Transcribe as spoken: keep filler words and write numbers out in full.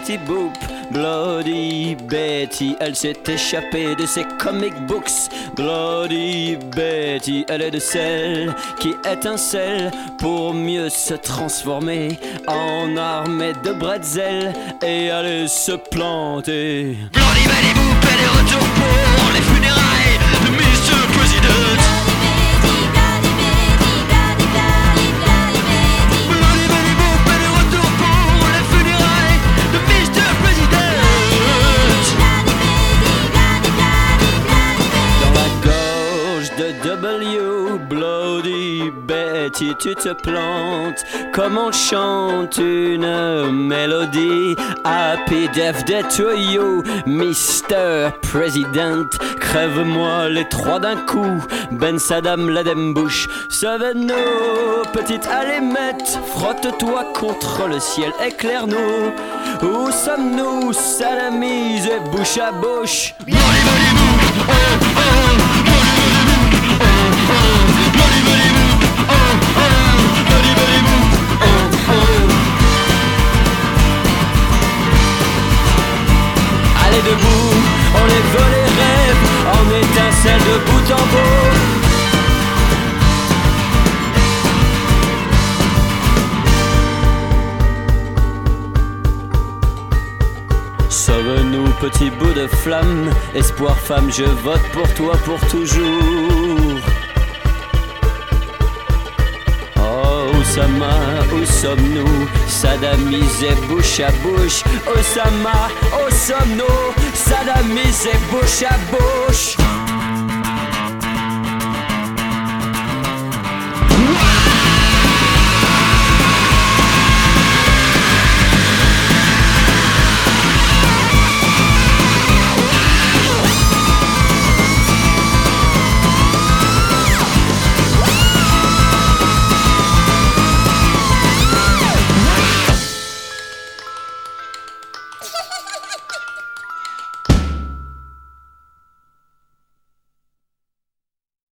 Betty Boop, Bloody Betty, elle s'est échappée de ses comic books. Bloody Betty, elle est de celles qui étincellent pour mieux se transformer en armée de bretzel et aller se planter. Bloody Betty Boop, elle est retour pour les funérailles de mister President. W, Bloody Betty, tu te plantes comme on chante une mélodie. Happy Death Day to you, mister President. Crève-moi les trois d'un coup, Ben Saddam Laden Bush. Sauve-nous, petite allémette, frotte-toi contre le ciel, éclaire-nous. Où sommes-nous, salamis bouche à bouche? Bloody Betty Boop, oh, oh. Allez debout, on les veut les rêves, en étincelle de bout en bout. Sauve-nous, petit bout de flamme, espoir femme, je vote pour toi pour toujours. Osama, où sommes-nous? Sadamisé bouche à bouche. Osama, où sommes-nous? Sadamisé bouche à bouche.